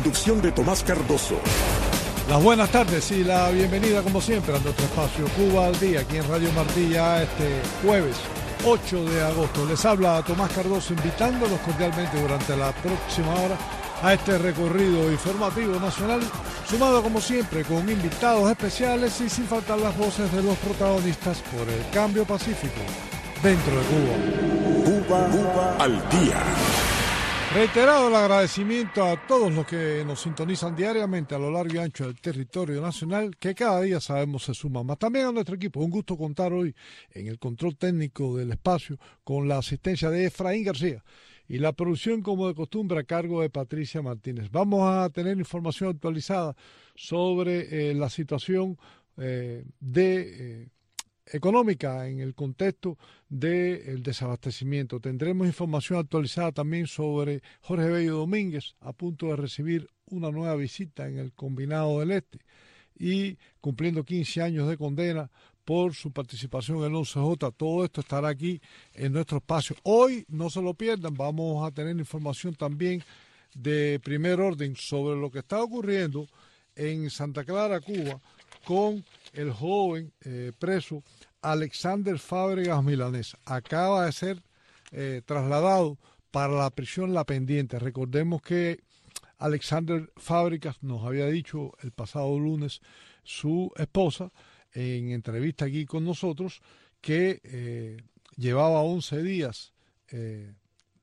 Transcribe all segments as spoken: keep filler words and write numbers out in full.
conducción de Tomás Cardoso. Las buenas tardes y la bienvenida como siempre a nuestro espacio Cuba al Día, aquí en Radio Martí, ya este jueves ocho de agosto. Les habla Tomás Cardoso, invitándolos cordialmente durante la próxima hora a este recorrido informativo nacional, sumado como siempre con invitados especiales y sin faltar las voces de los protagonistas por el cambio pacífico dentro de Cuba. Cuba, Cuba al Día. Reiterado el agradecimiento a todos los que nos sintonizan diariamente a lo largo y ancho del territorio nacional, que cada día sabemos se suman más. También a nuestro equipo, un gusto contar hoy en el control técnico del espacio con la asistencia de Efraín García y la producción, como de costumbre, a cargo de Patricia Martínez. Vamos a tener información actualizada sobre eh, la situación eh, de... Eh, económica en el contexto del desabastecimiento. Tendremos información actualizada también sobre Jorge Bello Domínguez, a punto de recibir una nueva visita en el Combinado del Este y cumpliendo quince años de condena por su participación en el once J. Todo esto estará aquí en nuestro espacio. Hoy no se lo pierdan, vamos a tener información también de primer orden sobre lo que está ocurriendo en Santa Clara, Cuba, con el joven eh, preso Alexander Fábregas Milanés. Acaba de ser eh, trasladado para la prisión La Pendiente. Recordemos que Alexander Fábregas nos había dicho el pasado lunes su esposa en entrevista aquí con nosotros que eh, llevaba once días eh,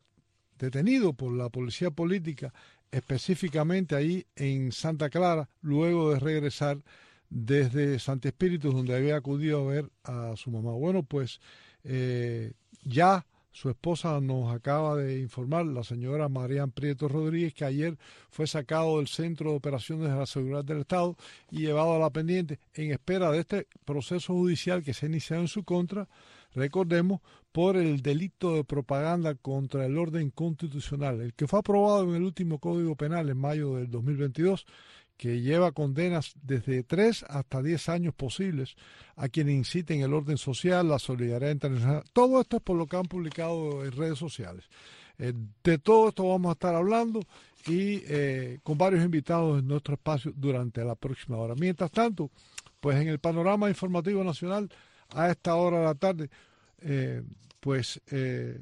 detenido por la policía política, específicamente ahí en Santa Clara, luego de regresar desde Santi Espíritu, donde había acudido a ver a su mamá. Bueno, pues eh, ya su esposa nos acaba de informar, la señora Marian Prieto Rodríguez, que ayer fue sacado del Centro de Operaciones de la Seguridad del Estado y llevado a La Pendiente en espera de este proceso judicial que se ha iniciado en su contra, recordemos, por el delito de propaganda contra el orden constitucional, el que fue aprobado en el último Código Penal en mayo del dos mil veintidós, que lleva condenas desde tres hasta diez años posibles a quienes inciten el orden social, la solidaridad internacional. Todo esto es por lo que han publicado en redes sociales. Eh, de todo esto vamos a estar hablando y eh, con varios invitados en nuestro espacio durante la próxima hora. Mientras tanto, pues en el panorama informativo nacional, a esta hora de la tarde, eh, pues eh,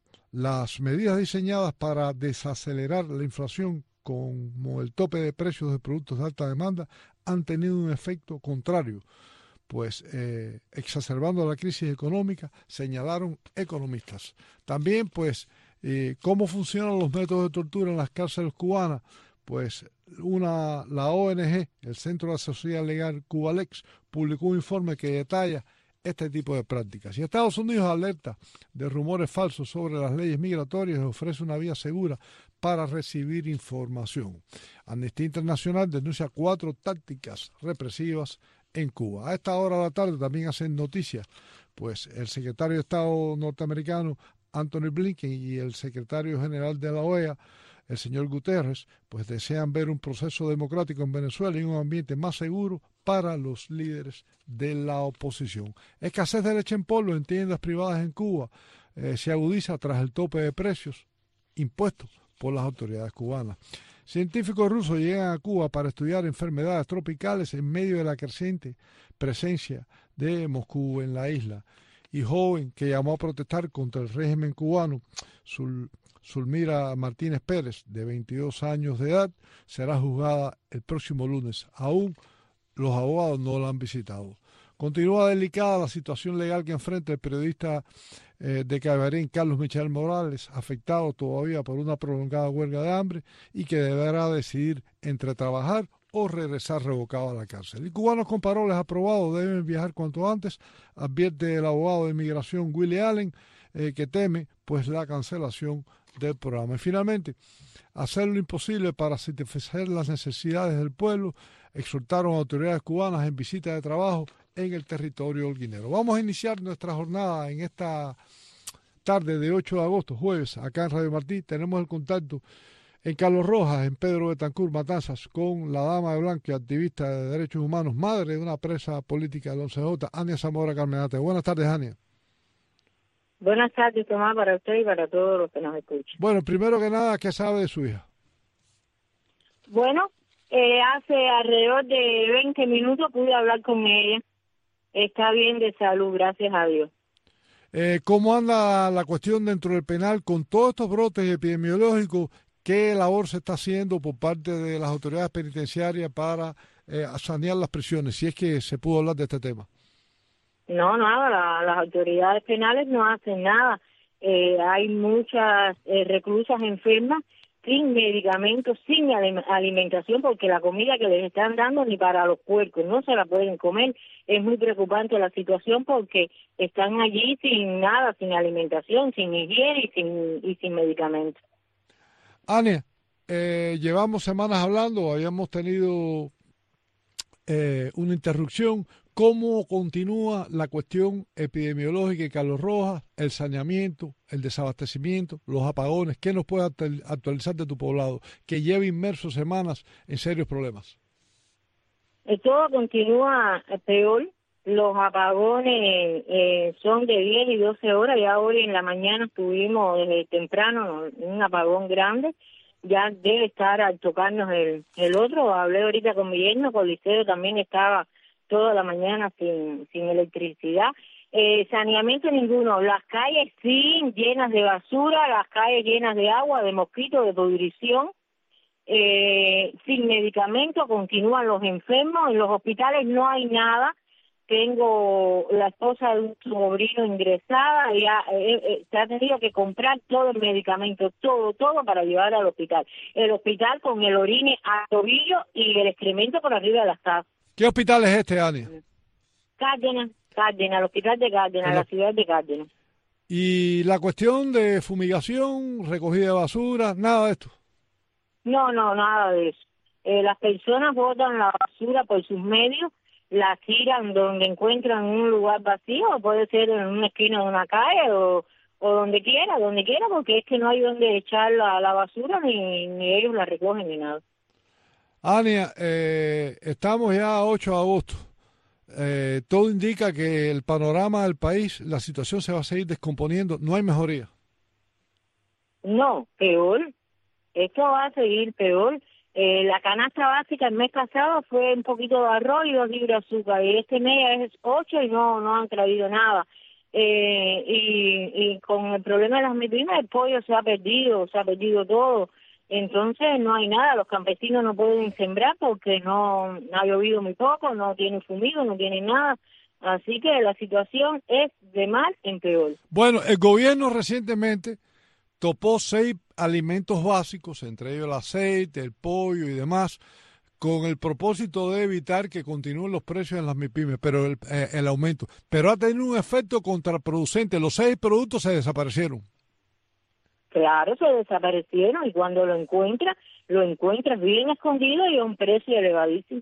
las medidas diseñadas para desacelerar la inflación como el tope de precios de productos de alta demanda, han tenido un efecto contrario, pues eh, exacerbando la crisis económica, señalaron economistas. También, pues, eh, cómo funcionan los métodos de tortura en las cárceles cubanas, pues una la O N G, el Centro de Asesoría Legal Cubalex, publicó un informe que detalla este tipo de prácticas. Y Estados Unidos alerta de rumores falsos sobre las leyes migratorias y ofrece una vía segura para recibir información. Amnistía Internacional denuncia cuatro tácticas represivas en Cuba. A esta hora de la tarde también hacen noticias, pues el secretario de Estado norteamericano Anthony Blinken y el secretario general de la O E A, el señor Guterres, pues desean ver un proceso democrático en Venezuela y un ambiente más seguro para los líderes de la oposición. Escasez de leche en polvo en tiendas privadas en Cuba eh, se agudiza tras el tope de precios impuestos por las autoridades cubanas. Científicos rusos llegan a Cuba para estudiar enfermedades tropicales en medio de la creciente presencia de Moscú en la isla. Y joven que llamó a protestar contra el régimen cubano, Sul, Zulmira Martínez Pérez, de veintidós años de edad, será juzgada el próximo lunes. Aún los abogados no la han visitado. Continúa delicada la situación legal que enfrenta el periodista eh, de Cabarín, Carlos Michel Morales, afectado todavía por una prolongada huelga de hambre y que deberá decidir entre trabajar o regresar revocado a la cárcel. Y cubanos con paroles aprobados deben viajar cuanto antes, advierte el abogado de inmigración Willie Allen, eh, que teme pues la cancelación del programa. Y finalmente, hacer lo imposible para satisfacer las necesidades del pueblo, exhortaron a autoridades cubanas en visita de trabajo en el territorio holguinero. Vamos a iniciar nuestra jornada en esta tarde de ocho de agosto, jueves, acá en Radio Martí. Tenemos el contacto en Carlos Rojas, en Pedro Betancur, Matanzas, con la dama de blanco y activista de derechos humanos, madre de una presa política del once J, Ania Zamora Carmenate. Buenas tardes, Ania. Buenas tardes, Tomás, para usted y para todos los que nos escuchan. Bueno, primero que nada, ¿qué sabe de su hija? Bueno, eh, hace alrededor de veinte minutos pude hablar con ella. Está bien de salud, gracias a Dios. Eh, ¿Cómo anda la cuestión dentro del penal con todos estos brotes epidemiológicos? ¿Qué labor se está haciendo por parte de las autoridades penitenciarias para eh, sanear las prisiones? Si es que se pudo hablar de este tema. No, nada, la, las autoridades penales no hacen nada. Eh, hay muchas eh, reclusas enfermas sin medicamentos, sin alimentación, porque la comida que les están dando ni para los puercos, no se la pueden comer. Es muy preocupante la situación porque están allí sin nada, sin alimentación, sin higiene y sin, y sin medicamentos. Ania, eh, llevamos semanas hablando, habíamos tenido eh, una interrupción. ¿Cómo continúa la cuestión epidemiológica en Carlos Rojas, el saneamiento, el desabastecimiento, los apagones? ¿Qué nos puede actualizar de tu poblado que lleva inmerso semanas en serios problemas? Todo continúa peor. Los apagones eh, son de diez y doce horas. Ya hoy en la mañana estuvimos desde temprano un apagón grande. Ya debe estar al tocarnos el, el otro. Hablé ahorita con mi yerno, con Liceo también estaba toda la mañana sin, sin electricidad. Eh, saneamiento ninguno. Las calles sí llenas de basura, las calles llenas de agua, de mosquitos, de pudrición. Eh, sin medicamento, continúan los enfermos. En los hospitales no hay nada. Tengo la esposa de un sobrino ingresada y ha, eh, eh, se ha tenido que comprar todo el medicamento, todo, todo para llevar al hospital. El hospital con el orine a tobillo y el excremento por arriba de las casas. ¿Qué hospital es este, Ania? Cárdenas, Cárdenas, el hospital de Cárdenas, Hello. la ciudad de Cárdenas. Y la cuestión de fumigación, recogida de basura, nada de esto. No, no, nada de eso. Eh, las personas botan la basura por sus medios, la tiran donde encuentran un lugar vacío, puede ser en una esquina de una calle o, o donde quiera, donde quiera, porque es que no hay donde echar la, la basura, ni, ni ellos la recogen ni nada. Ania, eh, estamos ya a ocho de agosto. Eh, todo indica que el panorama del país, la situación se va a seguir descomponiendo, no hay mejoría. No, peor. Esto va a seguir peor. Eh, la canasta básica el mes pasado fue un poquito de arroz y dos libras de azúcar, y este mes es ocho y no no han traído nada. Eh, y, y con el problema de las MIPYMES, el pollo se ha perdido, se ha perdido todo. Entonces no hay nada, los campesinos no pueden sembrar porque no ha llovido muy poco, no tienen fumigo, no tienen nada. Así que la situación es de mal en peor. Bueno, el gobierno recientemente topó seis alimentos básicos, entre ellos el aceite, el pollo y demás, con el propósito de evitar que continúen los precios en las MIPYMES, pero el, eh, el aumento. Pero ha tenido un efecto contraproducente. Los seis productos se desaparecieron. Claro, se desaparecieron y cuando lo encuentras, lo encuentras bien escondido y a un precio elevadísimo.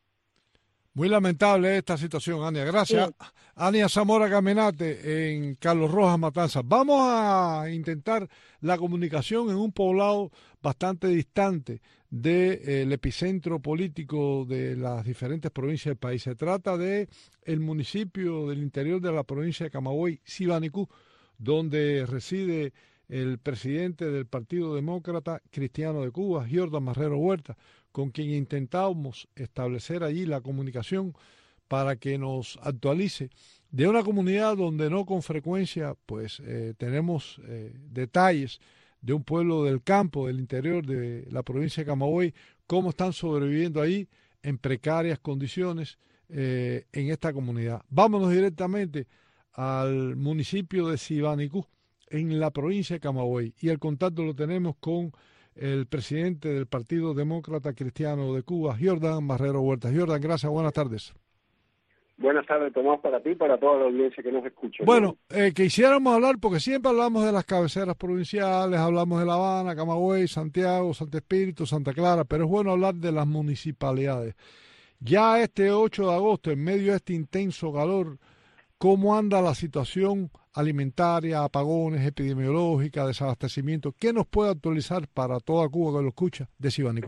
Muy lamentable esta situación, Ania. Gracias. Sí. Ania Zamora Caminate en Carlos Rojas, Matanzas. Vamos a intentar la comunicación en un poblado bastante distante del de, epicentro político de las diferentes provincias del país. Se trata de el municipio del interior de la provincia de Camagüey, Sibanicú, donde reside el presidente del Partido Demócrata Cristiano de Cuba, Jordan Marrero Huerta, con quien intentábamos establecer allí la comunicación para que nos actualice de una comunidad donde no con frecuencia pues eh, tenemos eh, detalles de un pueblo del campo, del interior de la provincia de Camagüey, cómo están sobreviviendo ahí en precarias condiciones eh, en esta comunidad. Vámonos directamente al municipio de Sibanicú, en la provincia de Camagüey, y el contacto lo tenemos con el presidente del Partido Demócrata Cristiano de Cuba, Jordan Marrero Huerta. Jordan, gracias, buenas tardes. Buenas tardes, Tomás, para ti y para toda la audiencia que nos escucha. Bueno, eh, quisiéramos hablar, porque siempre hablamos de las cabeceras provinciales, hablamos de La Habana, Camagüey, Santiago, Santo Espíritu, Santa Clara, pero es bueno hablar de las municipalidades. Ya este ocho de agosto, en medio de este intenso calor, ¿cómo anda la situación alimentaria, apagones, epidemiológica, desabastecimiento? ¿Qué nos puede actualizar para toda Cuba que lo escucha de Sibanicú?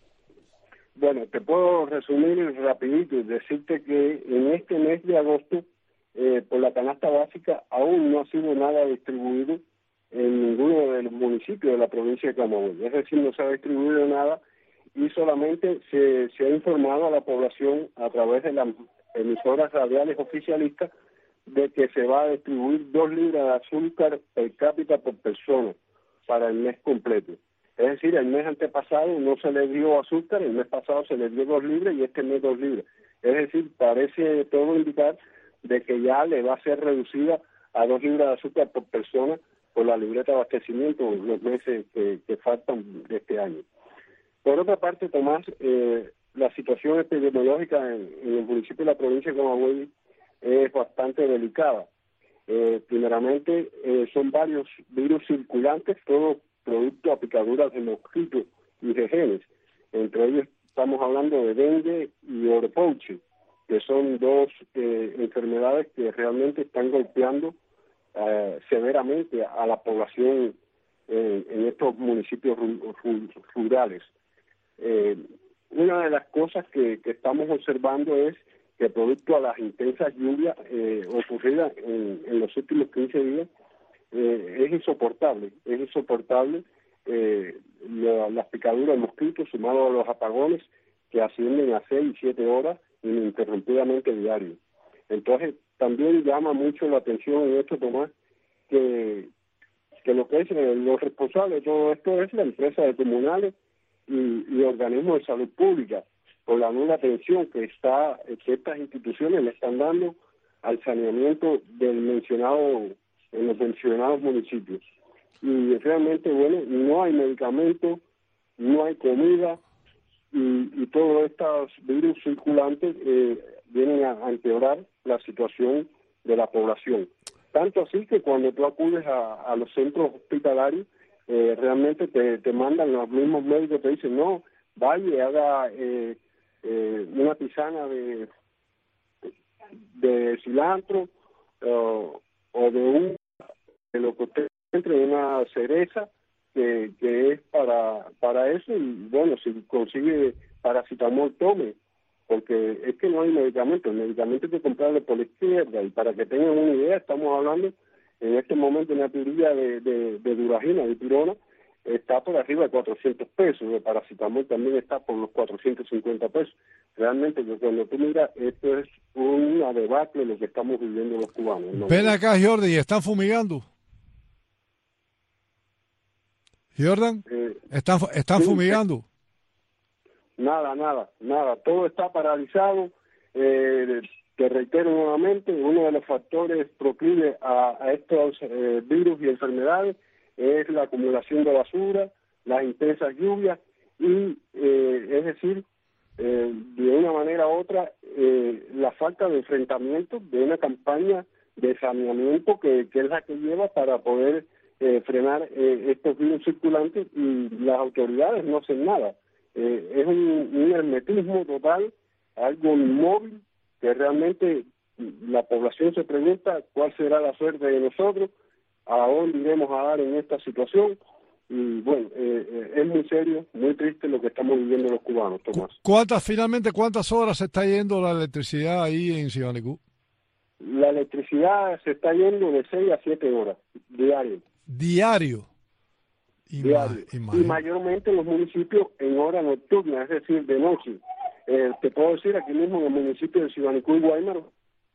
Bueno, te puedo resumir rapidito y decirte que en este mes de agosto, eh, por la canasta básica, aún no ha sido nada distribuido en ninguno de los municipios de la provincia de Camagüey. Es decir, no se ha distribuido nada y solamente se, se ha informado a la población a través de las emisoras radiales oficialistas de que se va a distribuir dos libras de azúcar per cápita por persona para el mes completo. Es decir, el mes antepasado no se le dio azúcar, el mes pasado se le dio dos libras y este mes dos libras. Es decir, parece todo indicar de que ya le va a ser reducida a dos libras de azúcar por persona por la libreta de abastecimiento en los meses que, que faltan de este año. Por otra parte, Tomás, eh, la situación epidemiológica en, en el municipio de la provincia de Camagüey es bastante delicada. Eh, primeramente, eh, son varios virus circulantes, todos producto a picaduras de mosquitos y de genes. Entre ellos estamos hablando de dengue y oropouche, que son dos eh, enfermedades que realmente están golpeando eh, severamente a la población eh, en estos municipios rurales. Eh, una de las cosas que, que estamos observando es que producto a las intensas lluvias eh, ocurridas en, en los últimos quince días, eh, es insoportable, es insoportable eh, la, las picaduras de mosquitos sumado a los apagones que ascienden a seis y siete horas ininterrumpidamente diario. Entonces, también llama mucho la atención en esto, Tomás, que, que lo que es eh, lo responsable de todo esto es la empresa de comunales y, y organismos de salud pública, por la nula atención que está que estas instituciones le están dando al saneamiento del mencionado en los mencionados municipios. Y realmente, bueno, no hay medicamentos, no hay comida y, y todos estos virus circulantes eh, vienen a, a empeorar la situación de la población. Tanto así que cuando tú acudes a, a los centros hospitalarios, eh, realmente te, te mandan los mismos médicos, te dicen, no, vaya, haga eh, eh, una tisana de, de cilantro uh, o de un de lo que usted entre una cereza que, que es para para eso, y bueno, si consigue paracetamol, tome, porque es que no hay medicamento, el medicamento hay que comprarlo por la izquierda, y para que tengan una idea, estamos hablando en este momento una tirilla de, de, de duragina, de pirona, está por arriba de cuatrocientos pesos, de paracetamol también está por los cuatrocientos cincuenta pesos. Realmente, que cuando tú miras, esto es una debacle lo que estamos viviendo los cubanos, ¿no? Ven acá, Jordan, ¿y están fumigando? Jordan, Eh, ¿están, están sí, fumigando? Nada, nada, nada. Todo está paralizado. Eh, te reitero nuevamente, uno de los factores proclives a, a estos eh, virus y enfermedades es la acumulación de basura, las intensas lluvias y, eh, es decir, eh, de una manera u otra, eh, la falta de enfrentamiento de una campaña de saneamiento que, que es la que lleva para poder eh, frenar eh, estos virus circulantes, y las autoridades no hacen nada. Eh, es un, un hermetismo total, algo inmóvil, que realmente la población se pregunta cuál será la suerte de nosotros, a dónde iremos a dar en esta situación. Y bueno, eh, eh, es muy serio, muy triste lo que estamos viviendo los cubanos, Tomás. ¿Cuántas, finalmente, cuántas horas se está yendo la electricidad ahí en Sibanico? La electricidad se está yendo de seis a siete horas diario. Diario. diario. Ima, y mayormente en los municipios en hora nocturna, es decir, de noche. Eh, te puedo decir aquí mismo en el municipio de Sibanico y Guaymaro,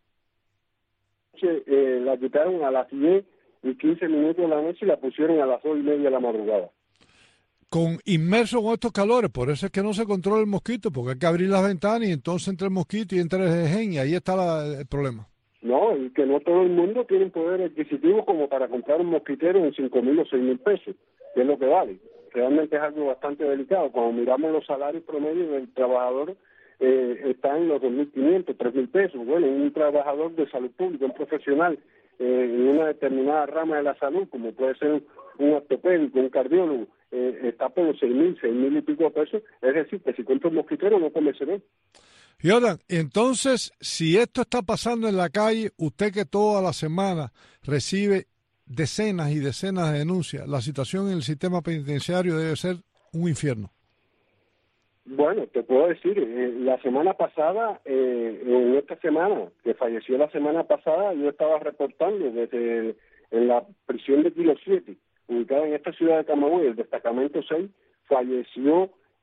eh, la quitaron a las diez y quince minutos de la noche y la pusieron a las dos y media de la madrugada. Con inmerso con estos calores, por eso es que no se controla el mosquito, porque hay que abrir las ventanas y entonces entra el mosquito y entra el gen, y ahí está la, el problema. No, y que no todo el mundo tiene un poder adquisitivo como para comprar un mosquitero en cinco mil o seis mil pesos, que es lo que vale. Realmente es algo bastante delicado. Cuando miramos los salarios promedios del trabajador, eh, está en los dos mil quinientos, tres mil pesos. Bueno, un trabajador de salud pública, un profesional eh, en una determinada rama de la salud, como puede ser un ortopédico, un cardiólogo, eh, está por los seis mil, seis mil y pico pesos. Es decir, que si compra un mosquitero no come sereno. Jordan, entonces, si esto está pasando en la calle, usted que toda la semana recibe decenas y decenas de denuncias, la situación en el sistema penitenciario debe ser un infierno. Bueno, te puedo decir, eh, la semana pasada, eh, en esta semana, que falleció la semana pasada, yo estaba reportando desde en la prisión de Kilo siete, ubicada en esta ciudad de Camagüey, el destacamento seis, falleció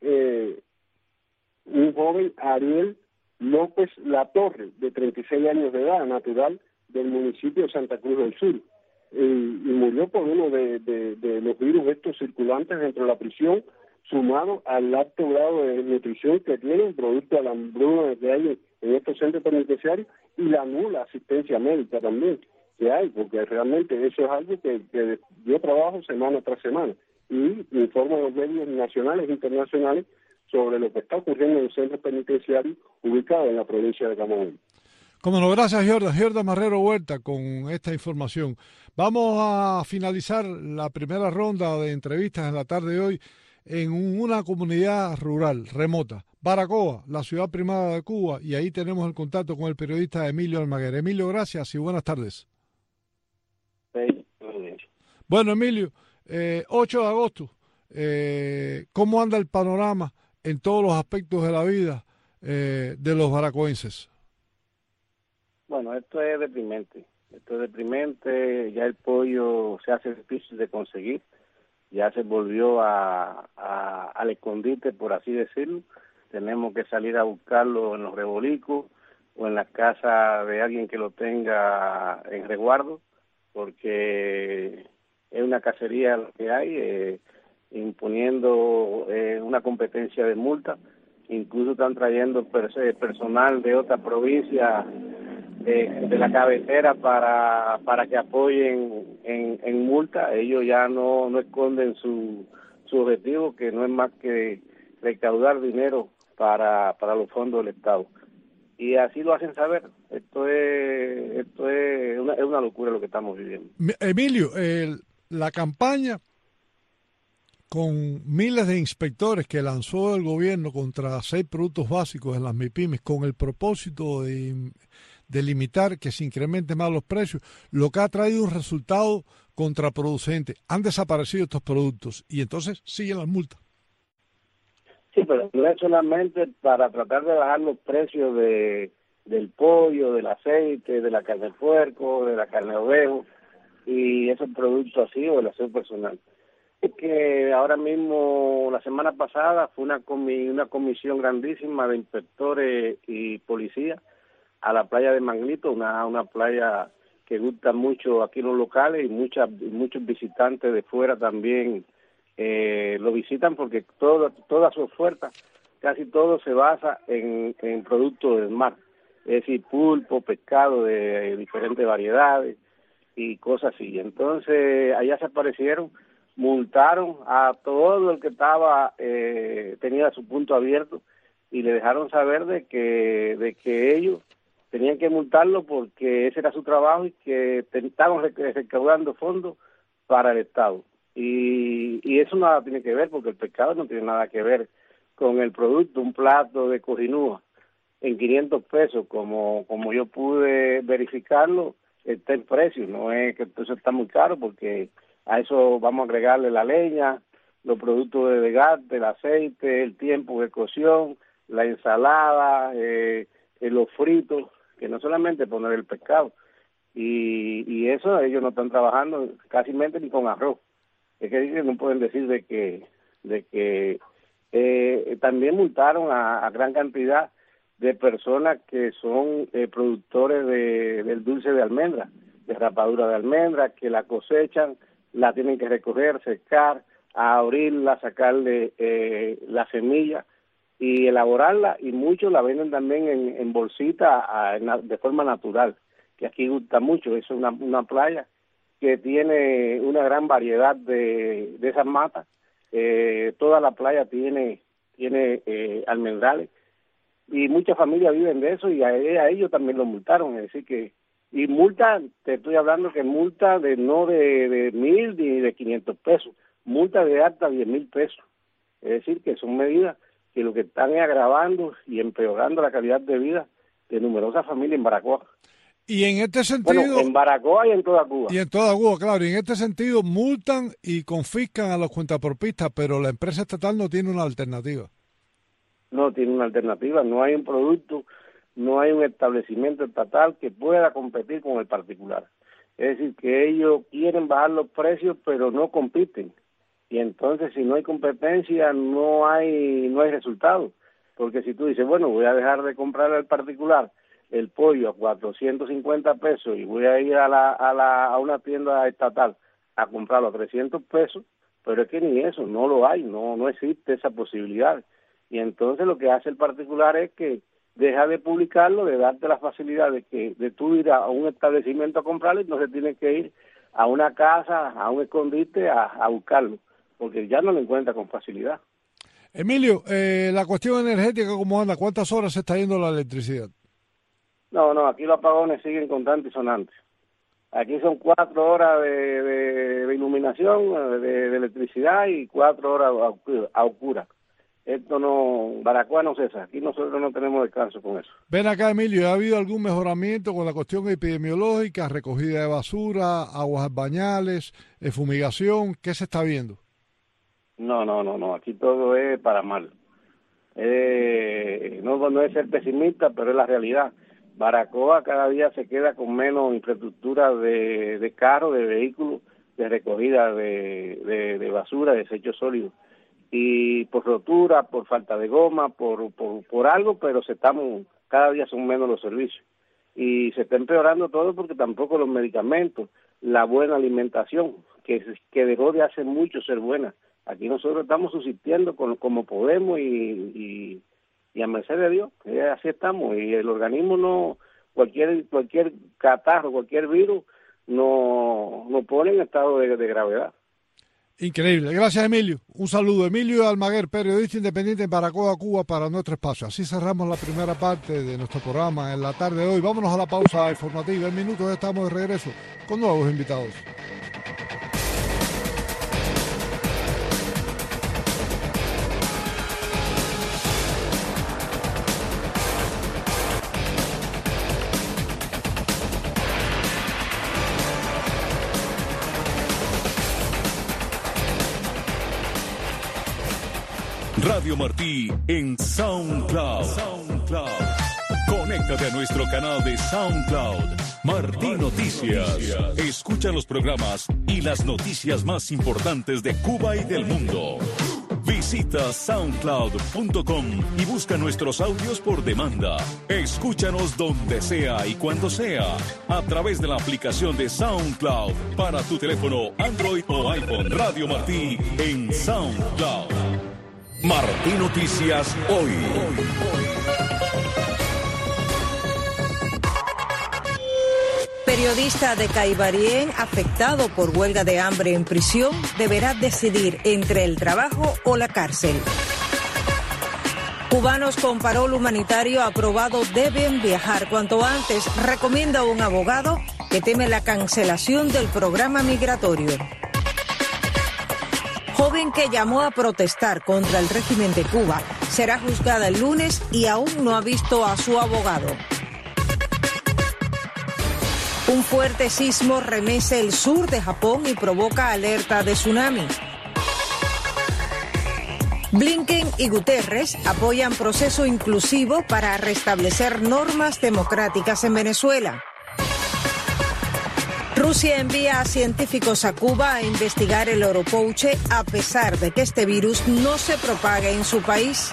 eh, un joven, Ariel López Latorre, de treinta y seis años de edad, natural del municipio de Santa Cruz del Sur, y, y murió por uno de, de, de los virus estos circulantes dentro de la prisión, sumado al alto grado de nutrición que tienen, producto de la hambruna que hay en estos centros penitenciarios, y la nula asistencia médica también que hay, porque realmente eso es algo que, que yo trabajo semana tras semana, y informo a los medios nacionales e internacionales sobre lo que está ocurriendo en los centros penitenciarios ubicados en la provincia de Camaguey. Como no, gracias, Jordan. Jordan Marrero Huerta con esta información. Vamos a finalizar la primera ronda de entrevistas en la tarde de hoy en una comunidad rural, remota, Baracoa, la ciudad primada de Cuba, y ahí tenemos el contacto con el periodista Emilio Almaguer. Emilio, gracias y buenas tardes. Sí. Bueno, Emilio, eh, ocho de agosto, eh, ¿cómo anda el panorama en todos los aspectos de la vida eh, de los baracoenses? Bueno, esto es deprimente, esto es deprimente, ya el pollo se hace difícil de conseguir, ya se volvió a, a, al escondite, por así decirlo. Tenemos que salir a buscarlo en los revolicos o en la casa de alguien que lo tenga en resguardo, porque es una cacería lo que hay, eh, imponiendo eh, una competencia de multa. Incluso están trayendo pers- personal de otra provincia, de, de la cabecera, para para que apoyen en, en multa. Ellos ya no, no esconden su, su objetivo, que no es más que recaudar dinero para, para los fondos del Estado. Y así lo hacen saber. Esto es esto es una, es una locura lo que estamos viviendo. Emilio, eh, la campaña con miles de inspectores que lanzó el gobierno contra seis productos básicos en las MIPYMES con el propósito de, de limitar que se incrementen más los precios, lo que ha traído un resultado contraproducente. Han desaparecido estos productos y entonces siguen las multas. Sí, pero no es solamente para tratar de bajar los precios de del pollo, del aceite, de la carne de puerco, de la carne de ovejo y esos productos así, o el aseo personal. Es que ahora mismo, la semana pasada, fue una comi una comisión grandísima de inspectores y policías a la playa de Manglito, una una playa que gusta mucho aquí en los locales, y muchas muchos visitantes de fuera también eh, lo visitan, porque todo, toda su oferta, casi todo se basa en, en productos del mar, es decir, pulpo, pescado de diferentes variedades y cosas así. Entonces, allá se aparecieron, multaron a todo el que estaba eh, tenía su punto abierto, y le dejaron saber de que de que ellos tenían que multarlo porque ese era su trabajo y que estaban recaudando fondos para el Estado. Y, y eso nada tiene que ver, porque el pescado no tiene nada que ver con el producto. Un plato de cojinúa en quinientos pesos, como como yo pude verificarlo, está en precio. No es que eso está muy caro, porque a eso vamos a agregarle la leña, los productos de desgaste, el aceite, el tiempo de cocción, la ensalada, eh, los fritos, que no solamente poner el pescado. Y, y eso ellos no están trabajando casi ni con arroz. Es que no pueden decir de que de que eh, también multaron a, a gran cantidad de personas que son eh, productores de, del dulce de almendra, de rapadura de almendra, que la cosechan, la tienen que recoger, secar, abrirla, sacarle eh, la semilla y elaborarla, y muchos la venden también en, en bolsita a, en, de forma natural, que aquí gusta mucho. Es una, una playa que tiene una gran variedad de, de esas matas. Eh, toda la playa tiene tiene eh, almendrales, y muchas familias viven de eso, y a, a ellos también lo multaron. Es decir que, y multa, te estoy hablando que multa de no de, de mil ni de quinientos pesos, multa de hasta diez mil pesos. Es decir que son medidas que lo que están es agravando y empeorando la calidad de vida de numerosas familias en Baracoa. Y en este sentido... Bueno, en Baracoa y en toda Cuba. Y en toda Cuba, claro. Y en este sentido multan y confiscan a los cuentapropistas, pero la empresa estatal no tiene una alternativa. No tiene una alternativa. No hay un producto, no hay un establecimiento estatal que pueda competir con el particular. Es decir, que ellos quieren bajar los precios, pero no compiten. Y entonces, si no hay competencia, no hay no hay resultado. Porque si tú dices, bueno, voy a dejar de comprar al particular el pollo a cuatrocientos cincuenta pesos y voy a ir a la a la a una tienda estatal a comprarlo a trescientos pesos, pero es que ni eso, no lo hay, no no existe esa posibilidad. Y entonces lo que hace el particular es que deja de publicarlo, de darte la facilidad de que de tú ir a un establecimiento a comprarlo y no se tiene que ir a una casa, a un escondite a, a buscarlo, porque ya no lo encuentra con facilidad. Emilio, eh, la cuestión energética, ¿cómo anda? ¿Cuántas horas se está yendo la electricidad? No, no, aquí los apagones siguen constantes y sonantes. Aquí son cuatro horas de, de, de iluminación, de, de electricidad y cuatro horas a oscuras. Esto no, Baracoa no cesa, aquí nosotros no tenemos descanso con eso. Ven acá, Emilio, ¿ha habido algún mejoramiento con la cuestión epidemiológica, recogida de basura, aguas bañales, fumigación? ¿Qué se está viendo? No, no, no, no, aquí todo es para mal. Eh, no, no es ser pesimista, pero es la realidad. Baracoa cada día se queda con menos infraestructura de, de carros, de vehículos, de recogida de, de, de basura, de desechos sólidos. Y por rotura, por falta de goma, por, por por algo, pero se están, cada día son menos los servicios. Y se está empeorando todo porque tampoco los medicamentos, la buena alimentación, que, que dejó de hace mucho ser buena. Aquí nosotros estamos subsistiendo con, como podemos y, y, y a merced de Dios, eh, así estamos. Y el organismo no, cualquier cualquier catarro, cualquier virus, no nos pone en estado de, de gravedad. Increíble. Gracias, Emilio. Un saludo. Emilio Almaguer, periodista independiente en Baracoa, Cuba, para nuestro espacio. Así cerramos la primera parte de nuestro programa en la tarde de hoy. Vámonos a la pausa informativa. En minutos estamos de regreso con nuevos invitados. Radio Martí en SoundCloud. SoundCloud. Conéctate a nuestro canal de SoundCloud. Martí Noticias. Escucha los programas y las noticias más importantes de Cuba y del mundo. Visita soundcloud punto com y busca nuestros audios por demanda. Escúchanos donde sea y cuando sea a través de la aplicación de SoundCloud para tu teléfono Android o iPhone. Radio Martí en SoundCloud. Martí Noticias hoy. Periodista de Caibarién afectado por huelga de hambre en prisión deberá decidir entre el trabajo o la cárcel. Cubanos con parol humanitario aprobado deben viajar cuanto antes, recomienda un abogado que teme la cancelación del programa migratorio. Joven que llamó a protestar contra el régimen de Cuba será juzgada el lunes y aún no ha visto a su abogado. Un fuerte sismo remece el sur de Japón y provoca alerta de tsunami. Blinken y Guterres apoyan proceso inclusivo para restablecer normas democráticas en Venezuela. Rusia envía a científicos a Cuba a investigar el oropouche a pesar de que este virus no se propague en su país.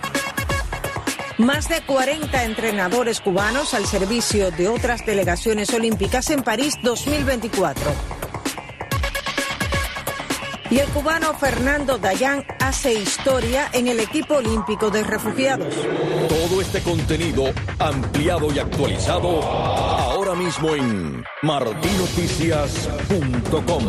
Más de cuarenta entrenadores cubanos al servicio de otras delegaciones olímpicas en París dos mil veinticuatro. Y el cubano Fernando Dayan hace historia en el equipo olímpico de refugiados. Todo este contenido ampliado y actualizado ahora mismo en martí noticias punto com.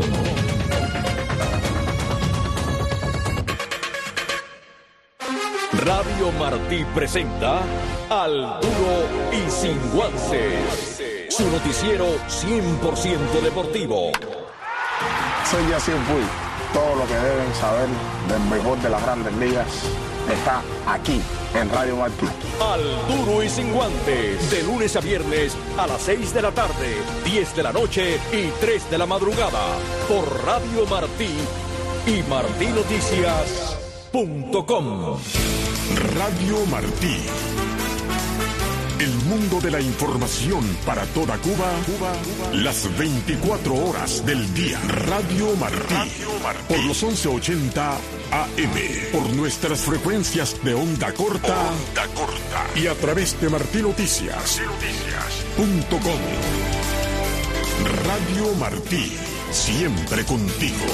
Radio Martí presenta Al Duro y Sin Guances, su noticiero cien por ciento deportivo. Soy Yacir Puig. Todo lo que deben saber del mejor de las grandes ligas está aquí en Radio Martí. Al Duro y Sin Guantes, de lunes a viernes a las seis de la tarde, diez de la noche y tres de la madrugada, por Radio Martí y martí noticias punto com. Radio Martí. El mundo de la información para toda Cuba, Cuba, Cuba. Las veinticuatro horas del día. Radio Martí. Radio Martí. Por los once ochenta A M. Por nuestras frecuencias de onda corta. Onda corta. Y a través de martí noticias punto com. Radio Martí. Siempre contigo.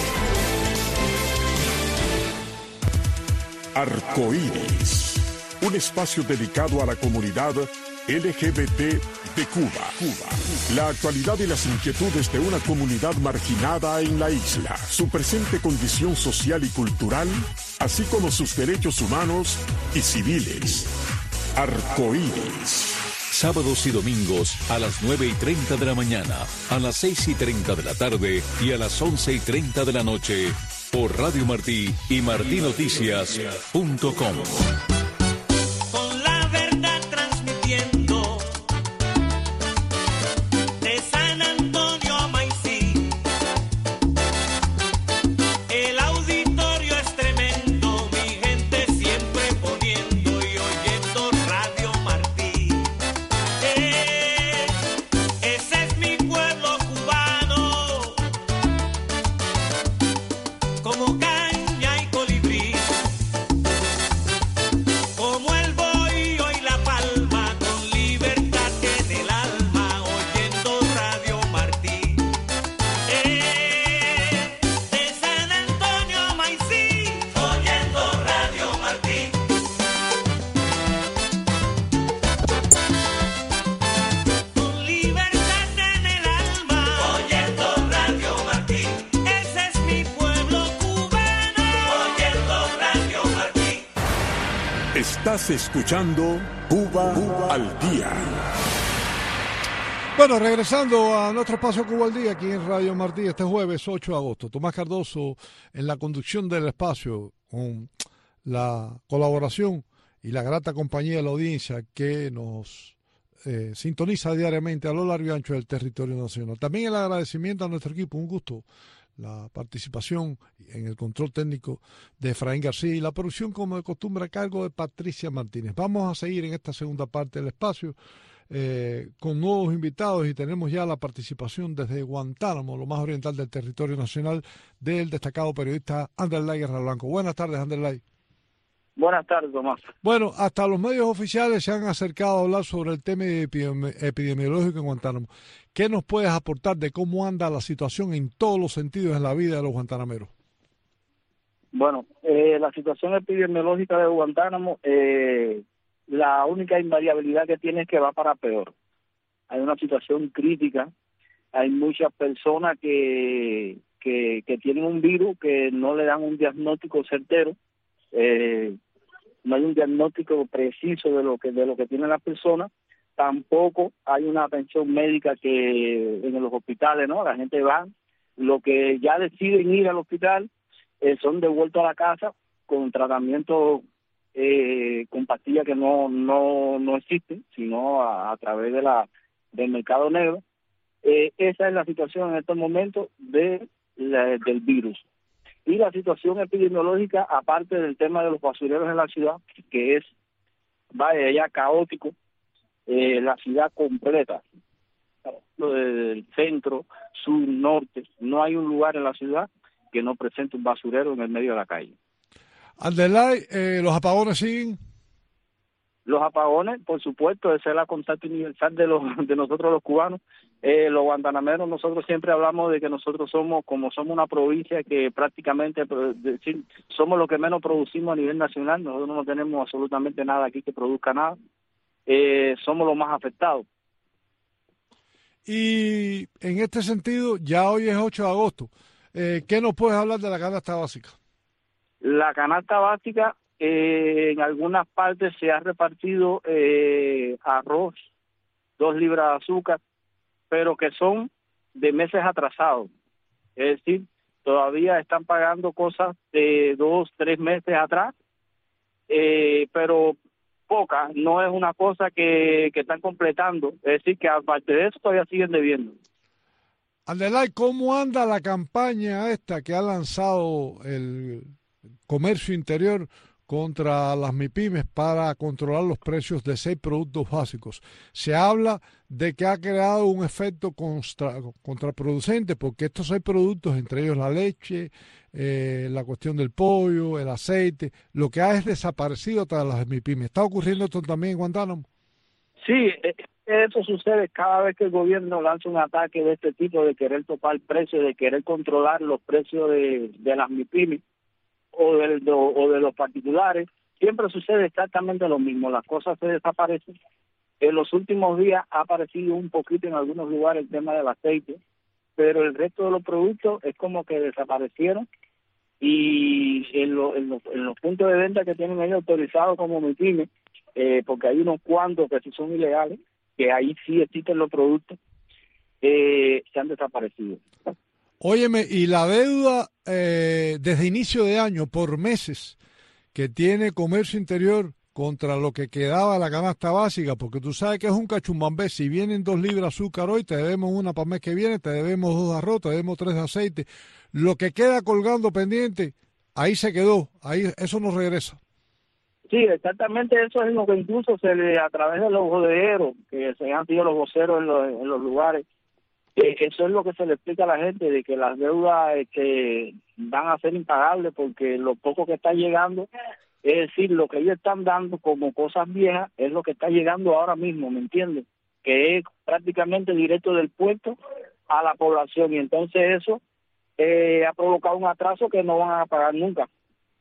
Arcoíris. Un espacio dedicado a la comunidad L G B T de Cuba. Cuba. La actualidad y las inquietudes de una comunidad marginada en la isla, su presente condición social y cultural, así como sus derechos humanos y civiles. Arcoíris. Sábados y domingos a las nueve y treinta de la mañana, a las seis y treinta de la tarde y a las once y treinta de la noche por Radio Martí y martí noticias punto com. Estás escuchando Cuba, Cuba al Día. Bueno, regresando a nuestro espacio Cuba al Día, aquí en Radio Martí, este jueves ocho de agosto. Tomás Cardoso en la conducción del espacio, con la colaboración y la grata compañía de la audiencia que nos eh, sintoniza diariamente a lo largo y ancho del territorio nacional. También el agradecimiento a nuestro equipo, un gusto la participación en el control técnico de Efraín García y la producción, como de costumbre, a cargo de Patricia Martínez. Vamos a seguir en esta segunda parte del espacio eh, con nuevos invitados y tenemos ya la participación desde Guantánamo, lo más oriental del territorio nacional, del destacado periodista Anderlay Guerra Blanco. Buenas tardes, Anderlay. Buenas tardes, Tomás. Bueno, hasta los medios oficiales se han acercado a hablar sobre el tema epidemi- epidemiológico en Guantánamo. ¿Qué nos puedes aportar de cómo anda la situación en todos los sentidos en la vida de los guantanameros? Bueno, eh, la situación epidemiológica de Guantánamo, eh, la única invariabilidad que tiene es que va para peor. Hay una situación crítica, hay muchas personas que, que, que tienen un virus que no le dan un diagnóstico certero, eh, no hay un diagnóstico preciso de lo que de lo que tiene la persona. Tampoco hay una atención médica que en los hospitales, ¿no? La gente va, lo que ya deciden ir al hospital eh, son devueltos a la casa con tratamiento eh, con pastillas que no no no existen, sino a, a través de la del mercado negro. Eh, esa es la situación en estos momentos de la, del virus. Y la situación epidemiológica, aparte del tema de los basureros en la ciudad, que es, vaya, ya caótico, eh, la ciudad completa, del centro, sur, norte, no hay un lugar en la ciudad que no presente un basurero en el medio de la calle. Anderlay, eh, ¿los apagones siguen? Los apagones, por supuesto, esa es la constante universal de los de nosotros los cubanos. Eh, los guantanameros, nosotros siempre hablamos de que nosotros somos, como somos una provincia que prácticamente, decir, somos los que menos producimos a nivel nacional, nosotros no tenemos absolutamente nada aquí que produzca nada, eh, somos los más afectados. Y en este sentido, ya hoy es ocho de agosto, eh, ¿qué nos puedes hablar de la canasta básica? La canasta básica, eh, en algunas partes se ha repartido eh, arroz, dos libras de azúcar, pero que son de meses atrasados. Es decir, todavía están pagando cosas de dos, tres meses atrás, eh, pero pocas, no es una cosa que, que están completando. Es decir, que aparte de eso todavía siguen debiendo. Anderlay, ¿cómo anda la campaña esta que ha lanzado el Comercio Interior contra las MIPYMES para controlar los precios de seis productos básicos. Se habla de que ha creado un efecto contra, contraproducente porque estos seis productos, entre ellos la leche, eh, la cuestión del pollo, el aceite, lo que ha es desaparecido tras las MIPYMES. ¿Está ocurriendo esto también en Guantánamo? Sí, eso sucede cada vez que el gobierno lanza un ataque de este tipo, de querer topar precios, de querer controlar los precios de, de las MIPYMES o de, de, o de los particulares. Siempre sucede exactamente lo mismo, las cosas se desaparecen. En los últimos días ha aparecido un poquito en algunos lugares el tema del aceite, pero el resto de los productos es como que desaparecieron, y en, lo, en, lo, en los puntos de venta que tienen ellos autorizados como MIPYMES, eh, porque hay unos cuantos que sí son ilegales, que ahí sí existen los productos, eh, se han desaparecido. Óyeme, y la deuda eh, desde inicio de año por meses que tiene Comercio Interior contra lo que quedaba de la canasta básica, porque tú sabes que es un cachumbambé. Si vienen dos libras de azúcar hoy, te debemos una para el mes que viene, te debemos dos de arroz, te debemos tres de aceite. Lo que queda colgando pendiente, ahí se quedó, ahí eso no regresa. Sí, exactamente, eso es lo que incluso se le, a través de los bodegueros, que se han sido los voceros en los, en los lugares, eh, eso es lo que se le explica a la gente, de que las deudas que van a ser impagables porque lo poco que está llegando, es decir, lo que ellos están dando como cosas viejas, es lo que está llegando ahora mismo, ¿me entiendes? Que es prácticamente directo del puerto a la población, y entonces eso eh, ha provocado un atraso que no van a pagar nunca.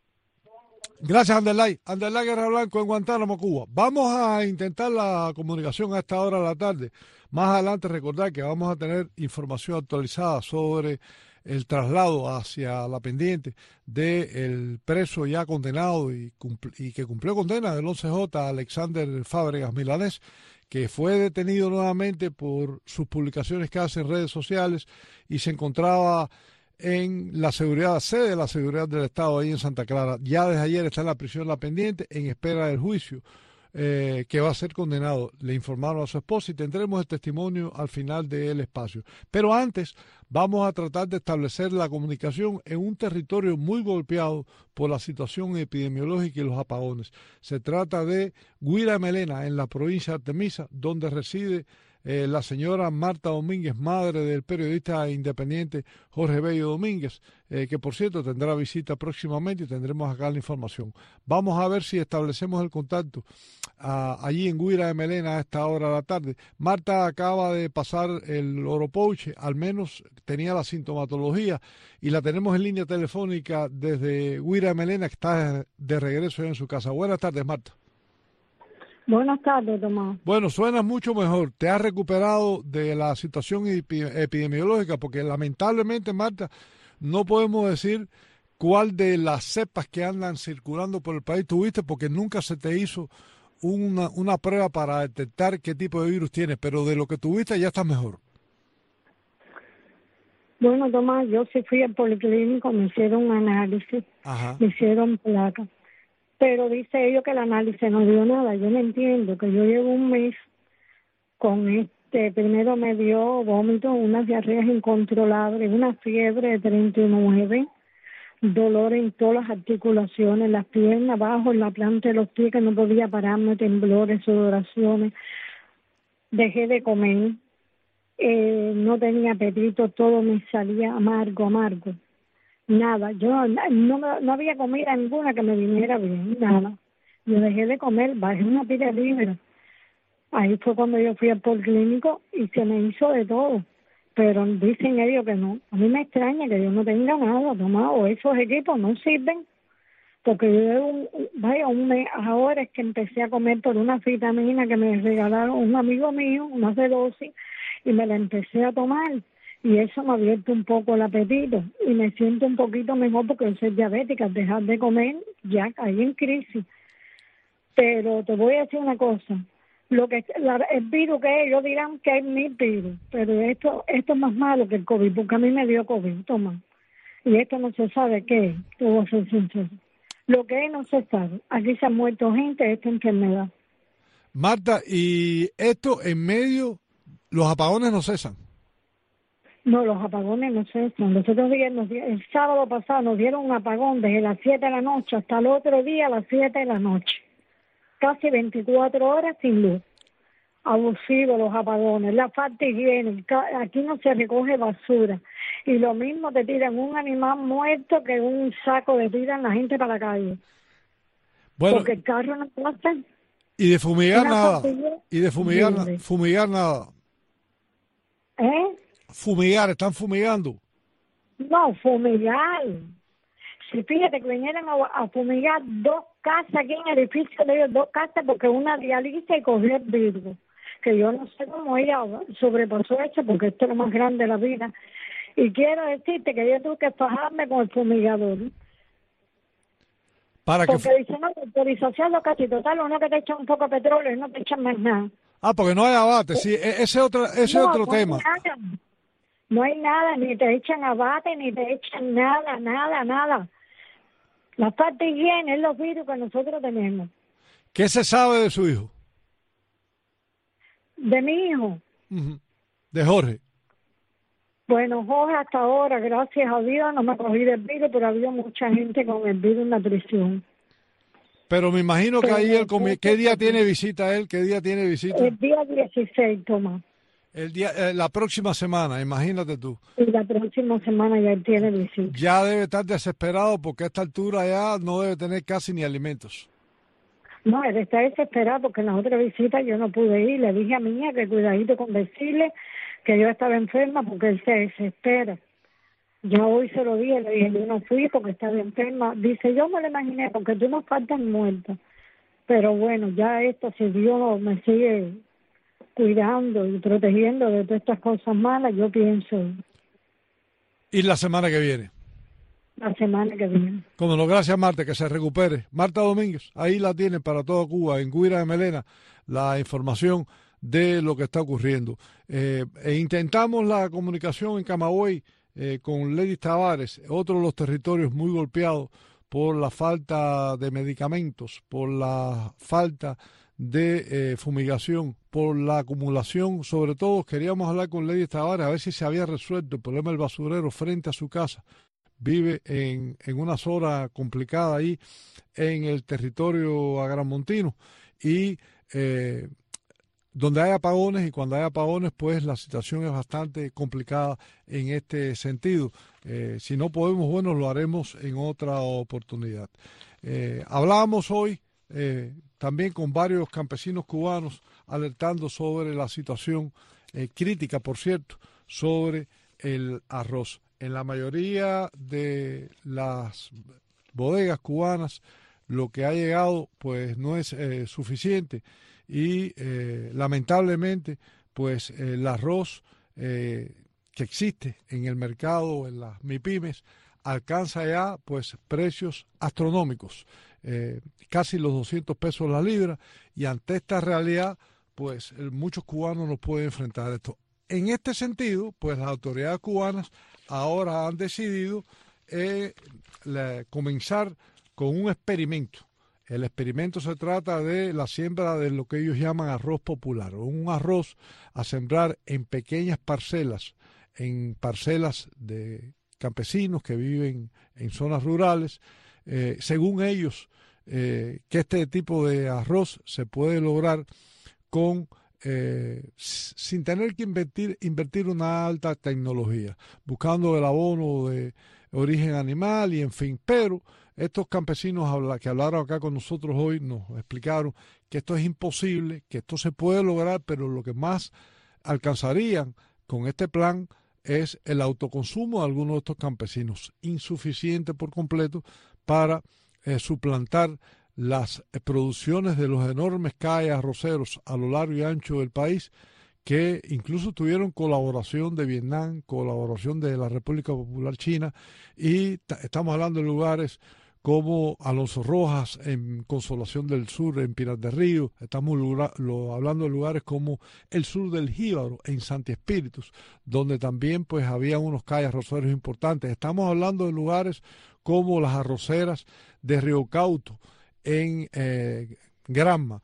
Gracias, Anderlay. Anderlay Guerra Blanco en Guantánamo, Cuba. Vamos a intentar la comunicación a esta hora de la tarde. Más adelante recordar que vamos a tener información actualizada sobre el traslado hacia la pendiente del preso ya condenado y, y que cumplió condena del once J, Alexander Fábregas Milanés, que fue detenido nuevamente por sus publicaciones que hace en redes sociales y se encontraba en la seguridad, sede de la seguridad del Estado ahí en Santa Clara. Ya desde ayer está en la prisión La Pendiente en espera del juicio, eh, que va a ser condenado. Le informaron a su esposa y tendremos el testimonio al final del espacio. Pero antes vamos a tratar de establecer la comunicación en un territorio muy golpeado por la situación epidemiológica y los apagones. Se trata de Guira Melena, en la provincia de Artemisa, donde reside Eh, la señora Marta Domínguez, madre del periodista independiente Jorge Bello Domínguez, eh, que por cierto tendrá visita próximamente y tendremos acá la información. Vamos a ver si establecemos el contacto uh, allí en Guira de Melena a esta hora de la tarde. Marta acaba de pasar el oropouche, al menos tenía la sintomatología, y la tenemos en línea telefónica desde Guira de Melena, que está de regreso en su casa. Buenas tardes, Marta. Buenas tardes, Tomás. Bueno, suena mucho mejor. ¿Te has recuperado de la situación epidemiológica? Porque lamentablemente, Marta, no podemos decir cuál de las cepas que andan circulando por el país tuviste, porque nunca se te hizo una, una prueba para detectar qué tipo de virus tienes, pero de lo que tuviste ya estás mejor. Bueno, Tomás, yo sí fui al policlínico, me hicieron un análisis, Ajá. me hicieron placa. Pero dice ellos que el análisis no dio nada. Yo no entiendo, que yo llevo un mes con este, primero me dio vómito, unas diarreas incontrolables, una fiebre de treinta y nueve, dolor en todas las articulaciones, las piernas, abajo, en la planta de los pies, que no podía pararme, temblores, sudoraciones. Dejé de comer, eh, no tenía apetito, todo me salía amargo, amargo. Nada, yo no, no había comida ninguna que me viniera bien, nada. Yo dejé de comer, bajé una pila de libras. Ahí fue cuando yo fui al policlínico y se me hizo de todo. Pero dicen ellos que no. A mí me extraña que yo no tenga nada, Tomás, o esos equipos no sirven. Porque yo llevo un, vaya, un mes, ahora es que empecé a comer por una vitamina que me regalaron un amigo mío, una de dosis, y me la empecé a tomar. Y eso me ha abierto un poco el apetito y me siento un poquito mejor porque yo soy diabética. Al dejar de comer ya caí en crisis. Pero te voy a decir una cosa, lo que la, el virus que es, ellos dirán que es mi virus, pero esto esto es más malo que el COVID, porque a mí me dio COVID, toma. Y esto no se sabe qué es, te voy a ser sincero. Lo que es no se sabe. Aquí se ha muerto gente de esta enfermedad. Marta, y esto en medio, los apagones no cesan. No, los apagones no cesan. Los otros días, nos, el sábado pasado nos dieron un apagón desde las siete de la noche hasta el otro día a las siete de la noche. Casi veinticuatro horas sin luz. Abusivos los apagones, la falta de higiene. Aquí no se recoge basura. Y lo mismo te tiran un animal muerto que un saco de tiran la gente para la calle. Bueno, porque el carro no pasa. Y de fumigar nada. Familia, Y de fumigar, fumigar nada. ¿Eh? Fumigar, están fumigando. No, fumigar. Si fíjate que vinieron a, a fumigar dos casas aquí en el edificio de ellos, dos casas, porque una diálisis cogió el virus. Que yo no sé cómo ella sobrepasó eso, porque esto es lo más grande de la vida. Y quiero decirte que yo tuve que fajarme con el fumigador. Para porque que... dicen, no, autorización lo casi total, uno que te echa un poco de petróleo y no te echan más nada. Ah, porque no hay abate, sí, ese es otro, ese no, otro no tema. Hay nada. No hay nada, ni te echan abate, ni te echan nada, nada, nada. La falta de higiene es los virus que nosotros tenemos. ¿Qué se sabe de su hijo? De mi hijo. Uh-huh. De Jorge. Bueno, Jorge, hasta ahora, gracias a Dios, no me cogí del virus, pero había mucha gente con el virus en la prisión. Pero me imagino que pero ahí él, comi- ¿qué día tiene visita él? ¿Qué día tiene visita? El día dieciséis, Tomás. El día, eh, la próxima semana, imagínate tú. Y la próxima semana ya él tiene visita. Ya debe estar desesperado porque a esta altura ya no debe tener casi ni alimentos. No, él está desesperado porque en la otra visita yo no pude ir. Le dije a mi hija que cuidadito con decirle que yo estaba enferma porque él se desespera. Ya hoy se lo dije, le dije, yo no fui porque estaba enferma. Dice, yo me lo imaginé porque tú no faltas muerta. Pero bueno, ya esto, si Dios me sigue cuidando y protegiendo de todas estas cosas malas, yo pienso. ¿Y la semana que viene? La semana que viene. Como no, gracias Marta, que se recupere. Marta Domínguez, ahí la tienen para toda Cuba, en Guira de Melena, la información de lo que está ocurriendo. Eh, e intentamos la comunicación en Camagüey eh, con Lady Tavares, otro de los territorios muy golpeados por la falta de medicamentos, por la falta de eh, fumigación, por la acumulación. Sobre todo queríamos hablar con Lady Tavares a ver si se había resuelto el problema del basurero frente a su casa. Vive en, en una zona complicada ahí en el territorio agramontino y eh, donde hay apagones, y cuando hay apagones pues la situación es bastante complicada en este sentido. Eh, si no podemos, bueno, lo haremos en otra oportunidad. Eh, hablábamos hoy eh, también con varios campesinos cubanos alertando sobre la situación eh, crítica, por cierto, sobre el arroz. En la mayoría de las bodegas cubanas lo que ha llegado pues no es eh, suficiente y eh, lamentablemente pues el arroz eh, que existe en el mercado, en las MIPYMES, alcanza ya pues precios astronómicos, eh, casi los doscientos pesos la libra, y ante esta realidad pues muchos cubanos no pueden enfrentar esto. En este sentido pues las autoridades cubanas ahora han decidido eh, la, comenzar con un experimento. El experimento se trata de la siembra de lo que ellos llaman arroz popular, un arroz a sembrar en pequeñas parcelas, en parcelas de campesinos que viven en zonas rurales. Eh, según ellos, eh, que este tipo de arroz se puede lograr con Eh, sin tener que invertir, invertir una alta tecnología, buscando el abono de origen animal y en fin. Pero estos campesinos que hablaron acá con nosotros hoy nos explicaron que esto es imposible, que esto se puede lograr, pero lo que más alcanzarían con este plan es el autoconsumo de algunos de estos campesinos, insuficiente por completo para eh, suplantar las producciones de los enormes calles arroceros a lo largo y ancho del país, que incluso tuvieron colaboración de Vietnam, colaboración de la República Popular China, y t- estamos hablando de lugares como Alonso Rojas, en Consolación del Sur, en Pinar del Río. Estamos lugar, lo, hablando de lugares como el sur del Jíbaro, en Santi Espíritus, donde también pues había unos calles arroceros importantes. Estamos hablando de lugares como las arroceras de Río Cauto, en eh, Granma,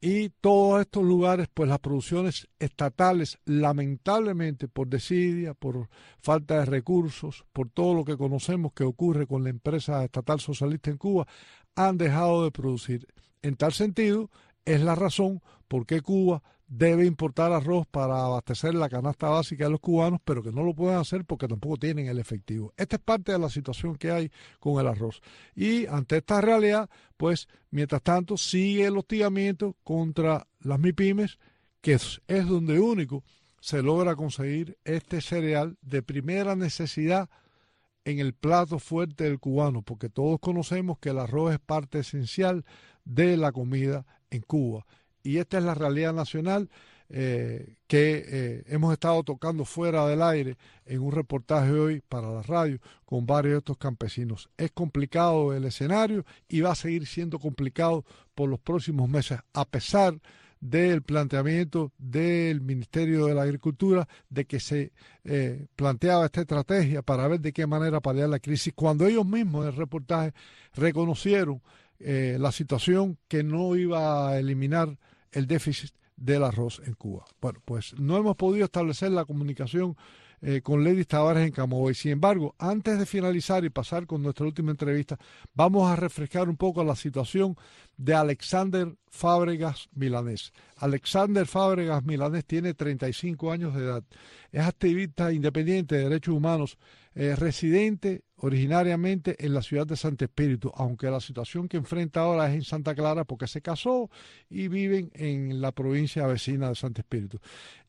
Y todos estos lugares, pues las producciones estatales, lamentablemente por desidia, por falta de recursos, por todo lo que conocemos que ocurre con la empresa estatal socialista en Cuba, han dejado de producir. En tal sentido, es la razón por qué Cuba debe importar arroz para abastecer la canasta básica de los cubanos, pero que no lo pueden hacer porque tampoco tienen el efectivo. Esta es parte de la situación que hay con el arroz. Y ante esta realidad, pues, mientras tanto, sigue el hostigamiento contra las MIPYMES, que es, es donde único se logra conseguir este cereal de primera necesidad en el plato fuerte del cubano, porque todos conocemos que el arroz es parte esencial de la comida en Cuba. Y esta es la realidad nacional eh, que eh, hemos estado tocando fuera del aire en un reportaje hoy para la radio con varios de estos campesinos. Es complicado el escenario y va a seguir siendo complicado por los próximos meses, a pesar del planteamiento del Ministerio de la Agricultura de que se eh, planteaba esta estrategia para ver de qué manera paliar la crisis, cuando ellos mismos en el reportaje reconocieron eh, la situación que no iba a eliminar el déficit del arroz en Cuba. Bueno, pues no hemos podido establecer la comunicación eh, con Ledis Tavares en Camagüey. Sin embargo, antes de finalizar y pasar con nuestra última entrevista, vamos a refrescar un poco la situación de Alexander Fábregas Milanés. Alexander Fábregas Milanés tiene treinta y cinco años de edad. Es activista independiente de derechos humanos, eh, residente originariamente en la ciudad de Santo Espíritu, aunque la situación que enfrenta ahora es en Santa Clara porque se casó y viven en la provincia vecina de Santo Espíritu.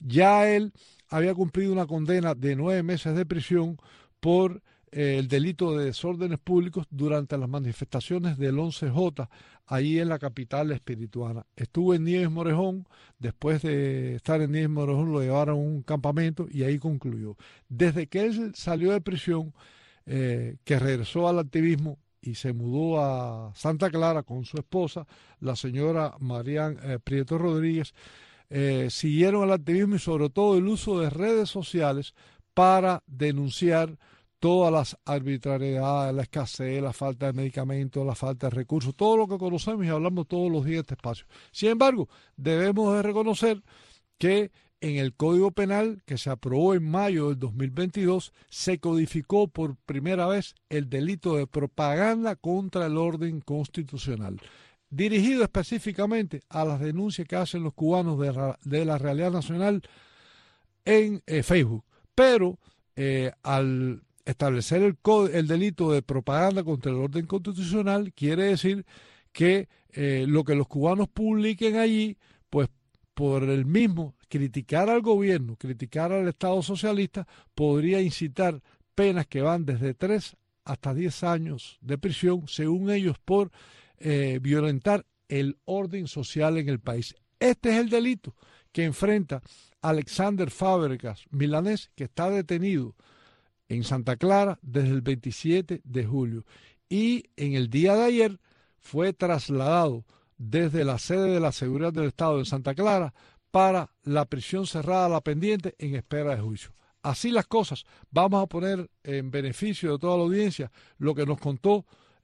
Ya él había cumplido una condena de nueve meses de prisión por eh, el delito de desórdenes públicos durante las manifestaciones del once J, ahí en la capital espirituana. Estuvo en Nieves Morejón, después de estar en Nieves Morejón lo llevaron a un campamento y ahí concluyó. Desde que él salió de prisión, Eh, que regresó al activismo y se mudó a Santa Clara con su esposa, la señora Marian eh, Prieto Rodríguez, eh, siguieron el activismo y sobre todo el uso de redes sociales para denunciar todas las arbitrariedades, la escasez, la falta de medicamentos, la falta de recursos, todo lo que conocemos y hablamos todos los días de este espacio. Sin embargo, debemos de reconocer que en el Código Penal, que se aprobó en mayo del dos mil veintidós, se codificó por primera vez el delito de propaganda contra el orden constitucional, dirigido específicamente a las denuncias que hacen los cubanos de la, de la realidad nacional en eh, Facebook. Pero eh, al establecer el, el delito de propaganda contra el orden constitucional, quiere decir que eh, lo que los cubanos publiquen allí, pues por el mismo criticar al gobierno, criticar al Estado socialista, podría incitar penas que van desde tres hasta diez años de prisión, según ellos, por eh, violentar el orden social en el país. Este es el delito que enfrenta Alexander Fábregas Milanés, que está detenido en Santa Clara desde el veintisiete de julio. Y en el día de ayer fue trasladado desde la sede de la Seguridad del Estado de Santa Clara para la prisión cerrada La Pendiente en espera de juicio. Así las cosas. Vamos a poner en beneficio de toda la audiencia lo que nos contó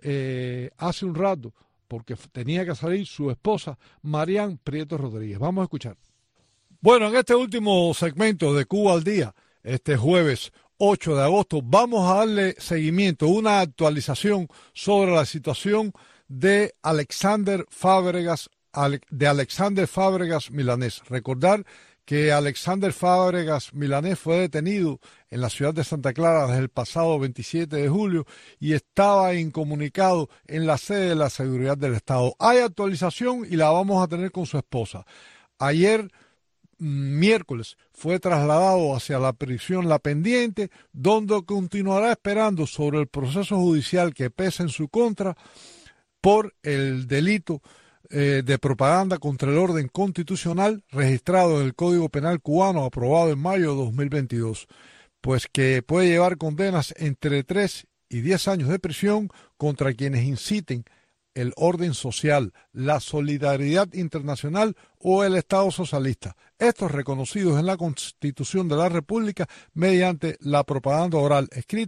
eh, hace un rato, porque tenía que salir su esposa, Marian Prieto Rodríguez. Vamos a escuchar. Bueno, en este último segmento de Cuba al Día, este jueves ocho de agosto, vamos a darle seguimiento, una actualización sobre la situación de Alexander Fábregas, de Alexander Fábregas Milanés. Recordar que Alexander Fábregas Milanés fue detenido en la ciudad de Santa Clara desde el pasado veintisiete de julio y estaba incomunicado en la sede de la Seguridad del Estado. Hay actualización y la vamos a tener con su esposa. Ayer, miércoles, fue trasladado hacia la prisión La Pendiente, donde continuará esperando sobre el proceso judicial que pesa en su contra por el delito eh, de propaganda contra el orden constitucional registrado en el Código Penal cubano aprobado en mayo de dos mil veintidós, pues que puede llevar condenas entre tres y diez años de prisión contra quienes inciten el orden social, la solidaridad internacional o el Estado socialista. Estos reconocidos en la Constitución de la República mediante la propaganda oral, escrita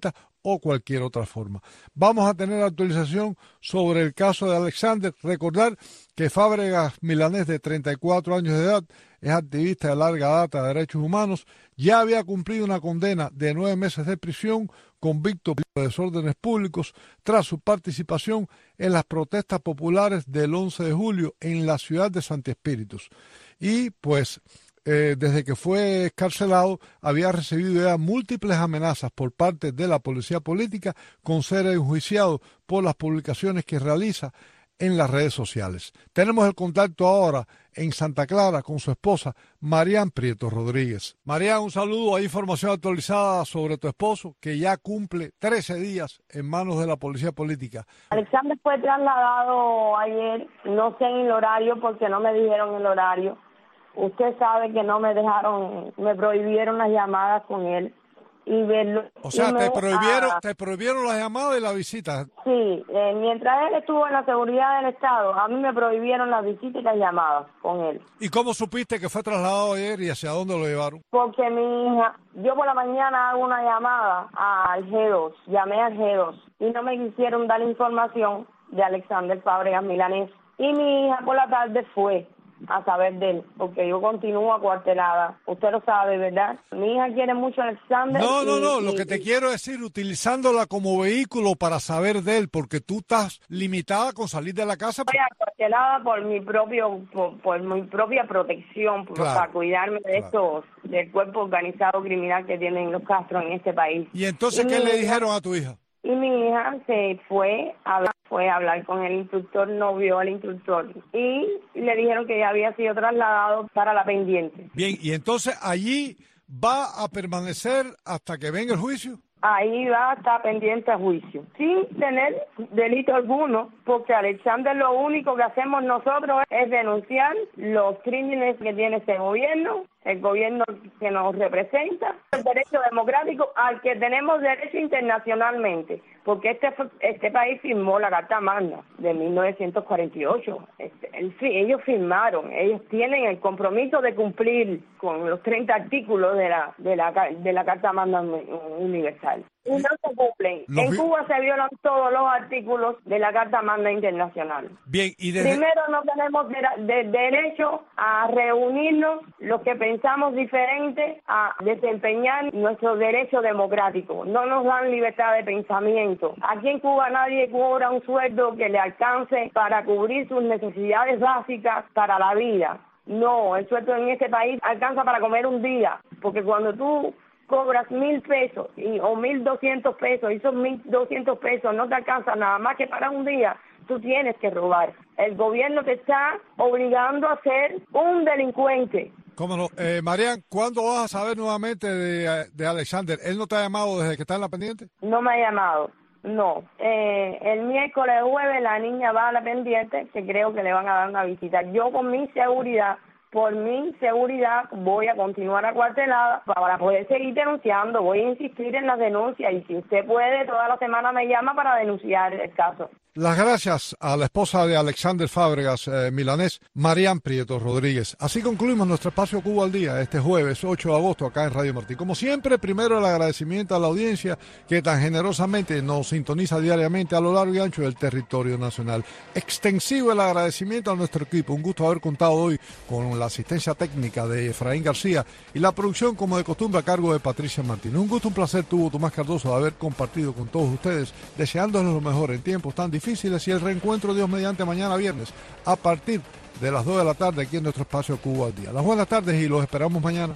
o cualquier otra forma. Vamos a tener actualización sobre el caso de Alexander. Recordar que Fábregas Milanés, de treinta y cuatro años de edad, es activista de larga data de derechos humanos, ya había cumplido una condena de nueve meses de prisión, convicto por desórdenes públicos, tras su participación en las protestas populares del once de julio en la ciudad de Santi Espíritus. Y pues eh, desde que fue excarcelado había recibido ya múltiples amenazas por parte de la policía política con ser enjuiciado por las publicaciones que realiza en las redes sociales. Tenemos el contacto ahora en Santa Clara con su esposa, Marian Prieto Rodríguez. Marian, un saludo. Hay información actualizada sobre tu esposo, que ya cumple trece días en manos de la policía política. Alexander fue trasladado ayer, no sé en el horario porque no me dijeron el horario. Usted sabe que no me dejaron, me prohibieron las llamadas con él y verlo. O sea, me, te prohibieron, ah, te prohibieron las llamadas y la visita. Sí, eh, mientras él estuvo en la seguridad del Estado, a mí me prohibieron las visitas y las llamadas con él. ¿Y cómo supiste que fue trasladado ayer y hacia dónde lo llevaron? Porque mi hija, yo por la mañana hago una llamada al G dos, llamé al G dos y no me quisieron dar información de Alexander Fábregas Milanés. Y mi hija por la tarde fue a saber de él, porque yo continúo acuartelada. Usted lo sabe, ¿verdad? Mi hija quiere mucho a Alexander. No, no, y, no, y, lo que te y... quiero decir, utilizándola como vehículo para saber de él, porque tú estás limitada con salir de la casa. Estoy acuartelada por mi propio, por, por mi propia protección, por, claro, para cuidarme de claro. estos, del cuerpo organizado criminal que tienen los Castro en este país. ¿Y entonces y qué le hija... dijeron a tu hija? Y mi hija se fue a hablar, fue a hablar con el instructor, no vio al instructor y le dijeron que ya había sido trasladado para la pendiente. Bien, y entonces allí va a permanecer hasta que venga el juicio. Ahí va a estar pendiente a juicio, sin tener delito alguno, porque Alexander, lo único que hacemos nosotros es denunciar los crímenes que tiene este gobierno, el gobierno que nos representa, el derecho democrático al que tenemos derecho internacionalmente, porque este este país firmó la Carta Magna de mil novecientos cuarenta y ocho. Este, el, ellos firmaron, ellos tienen el compromiso de cumplir con los treinta artículos de la de la de la Carta Magna Universal. Y no se cumplen. No, en Cuba se violan todos los artículos de la Carta Magna Internacional. Bien, y desde... Primero, no tenemos de, de, derecho a reunirnos los que pensamos diferente, a desempeñar nuestro derecho democrático. No nos dan libertad de pensamiento. Aquí en Cuba nadie cobra un sueldo que le alcance para cubrir sus necesidades básicas para la vida. No, el sueldo en este país alcanza para comer un día, porque cuando tú cobras mil pesos y, o mil doscientos pesos, y esos mil doscientos pesos no te alcanzan nada más que para un día, tú tienes que robar. El gobierno te está obligando a ser un delincuente. ¿Cómo no? Eh, Marian, ¿cuándo vas a saber nuevamente de, de Alexander? ¿Él no te ha llamado desde que está en la pendiente? No me ha llamado, no. Eh, el miércoles jueves la niña va a la pendiente, que creo que le van a dar una visita. Yo con mi seguridad... Por mi seguridad voy a continuar acuartelada para poder seguir denunciando. Voy a insistir en las denuncias y si usted puede, toda la semana me llama para denunciar el caso. Las gracias a la esposa de Alexander Fábregas eh, Milanés, Marian Prieto Rodríguez. Así concluimos nuestro espacio Cuba al Día este jueves ocho de agosto acá en Radio Martí. Como siempre, primero el agradecimiento a la audiencia que tan generosamente nos sintoniza diariamente a lo largo y ancho del territorio nacional. Extensivo el agradecimiento a nuestro equipo. Un gusto haber contado hoy con la asistencia técnica de Efraín García y la producción, como de costumbre, a cargo de Patricia Martínez. Un gusto, un placer tuvo Tomás Cardoso de haber compartido con todos ustedes, deseándoles lo mejor en tiempos tan difíciles y el reencuentro, Dios mediante, mañana viernes a partir de las dos de la tarde aquí en nuestro espacio Cuba al Día. Las buenas tardes y los esperamos mañana.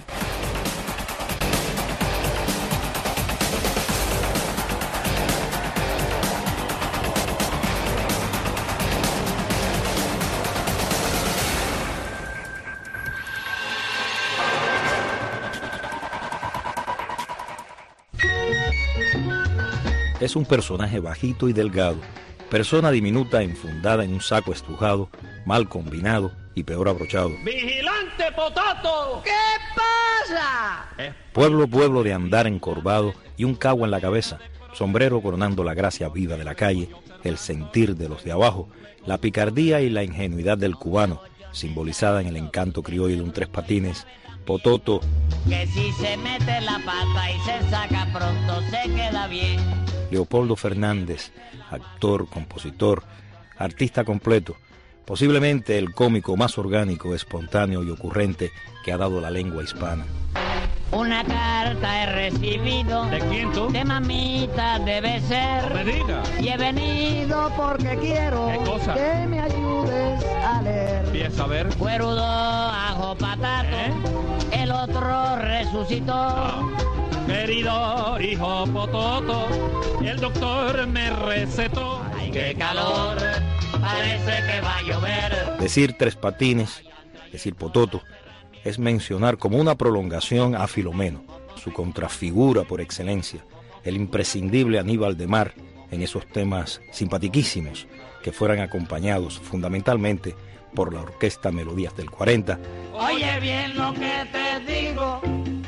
Es un personaje bajito y delgado, persona diminuta enfundada en un saco estrujado, mal combinado y peor abrochado. ¡Vigilante Potato! ¿Qué pasa? Pueblo, pueblo de andar encorvado y un cabo en la cabeza, sombrero coronando la gracia viva de la calle, el sentir de los de abajo, la picardía y la ingenuidad del cubano, simbolizada en el encanto criollo de un tres patines, Pototo. Que si se mete la pata y se saca pronto se queda bien. Leopoldo Fernández, actor, compositor, artista completo, posiblemente el cómico más orgánico, espontáneo y ocurrente que ha dado la lengua hispana. Una carta he recibido. ¿De quién tú? De mamita debe ser. No me digas. Y he venido porque quiero. ¿Qué cosa? Que me ayudes a leer. Empieza a ver. Cuerudo, ajo, patato. ¿Eh? El otro resucitó. Ah. Querido hijo Pototo, el doctor me recetó. Ay, qué calor, parece que va a llover. Decir Tres Patines, decir Pototo, es mencionar como una prolongación a Filomeno, su contrafigura por excelencia, el imprescindible Aníbal de Mar en esos temas simpatiquísimos que fueran acompañados fundamentalmente por la orquesta Melodías del cuarenta. Oye bien lo que te digo,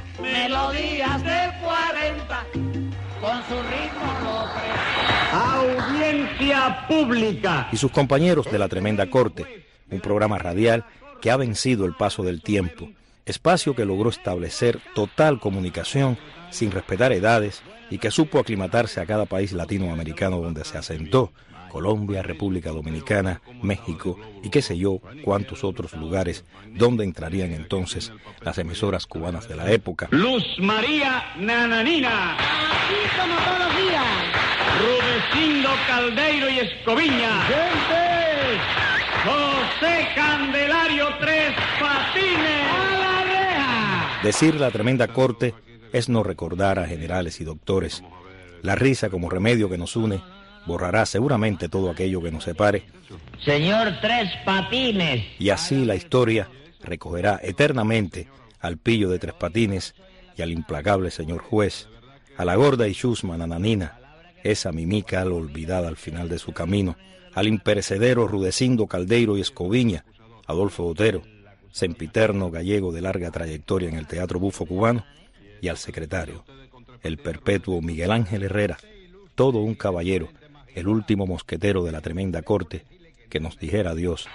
Melodías del cuarenta, con su ritmo lo presta. Audiencia pública. Y sus compañeros de La Tremenda Corte, un programa radial que ha vencido el paso del tiempo, espacio que logró establecer total comunicación sin respetar edades y que supo aclimatarse a cada país latinoamericano donde se asentó, Colombia, República Dominicana, México y qué sé yo cuántos otros lugares donde entrarían entonces las emisoras cubanas de la época. Luz María Nananina. Así como todos los días. Rudecindo Caldeiro y Escoviña. ¡Gente! José Candelario Tres Patines. ¡A la reja! Decir La Tremenda Corte es no recordar a generales y doctores. La risa como remedio que nos une borrará seguramente todo aquello que nos separe. Señor Tres Patines. Y así la historia recogerá eternamente al pillo de Tres Patines y al implacable señor juez, a la gorda y chusma Nananina, esa mimica al olvidada al final de su camino, al imperecedero Rudecindo Caldeiro y Escoviña, Adolfo Otero, sempiterno gallego de larga trayectoria en el teatro bufo cubano, y al secretario, el perpetuo Miguel Ángel Herrera, todo un caballero, el último mosquetero de la Tremenda Corte, que nos dijera adiós.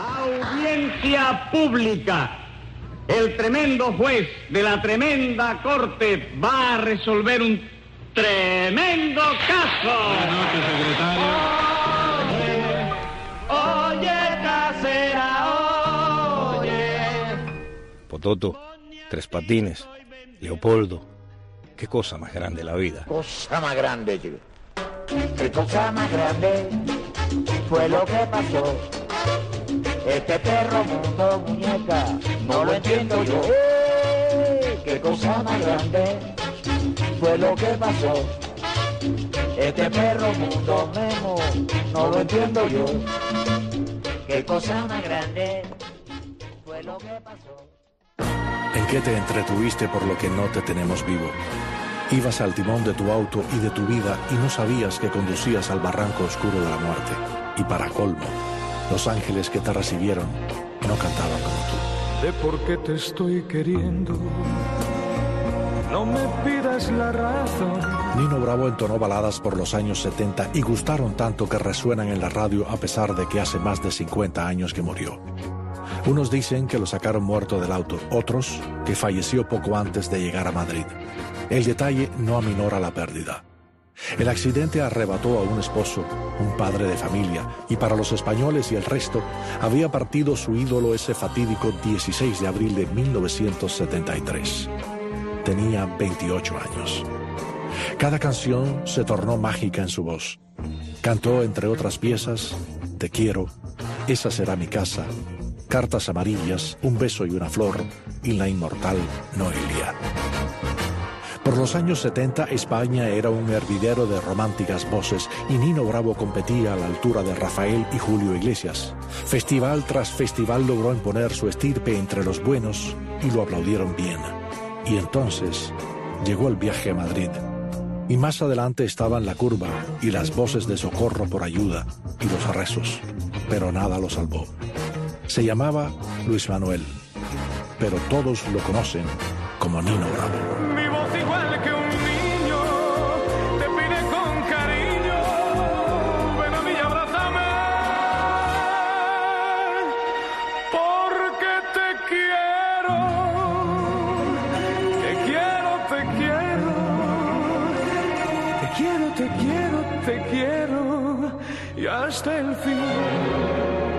Audiencia pública. El tremendo juez de la Tremenda Corte va a resolver un tremendo caso. Buenas noches, secretario. Oye, casera, oye. Pototo, Tres Patines, Leopoldo, qué cosa más grande la vida. Cosa más grande, chico. Qué cosa más grande fue lo que pasó. Este perro mundo, muñeca, no lo entiendo yo. ¡Eh! Qué cosa más grande fue lo que pasó. Este perro mundo, Memo, no lo entiendo yo. Qué cosa más grande fue lo que pasó. ¿En qué te entretuviste por lo que no te tenemos vivo? Ibas al timón de tu auto y de tu vida y no sabías que conducías al barranco oscuro de la muerte. Y para colmo, los ángeles que te recibieron no cantaban como tú. De por qué te estoy queriendo, no me pidas la razón. Nino Bravo entonó baladas por los años setenta y gustaron tanto que resuenan en la radio a pesar de que hace más de cincuenta años que murió. Unos dicen que lo sacaron muerto del auto, otros que falleció poco antes de llegar a Madrid. El detalle no aminora la pérdida. El accidente arrebató a un esposo, un padre de familia, y para los españoles y el resto, había partido su ídolo ese fatídico dieciséis de abril de mil novecientos setenta y tres. Tenía veintiocho años. Cada canción se tornó mágica en su voz. Cantó, entre otras piezas, Te quiero, Esa será mi casa, Cartas amarillas, Un beso y una flor, y la inmortal Noelia. Por los años setenta, España era un hervidero de románticas voces y Nino Bravo competía a la altura de Rafael y Julio Iglesias. Festival tras festival logró imponer su estirpe entre los buenos y lo aplaudieron bien. Y entonces llegó el viaje a Madrid. Y más adelante estaban La Curva y las voces de socorro por ayuda y los rezos. Pero nada lo salvó. Se llamaba Luis Manuel, pero todos lo conocen como Nino Bravo. Mi voz igual que un niño te pide con cariño, ven a mí y abrázame, porque te quiero, te quiero, te quiero, te quiero, te quiero. te quiero y hasta el fin.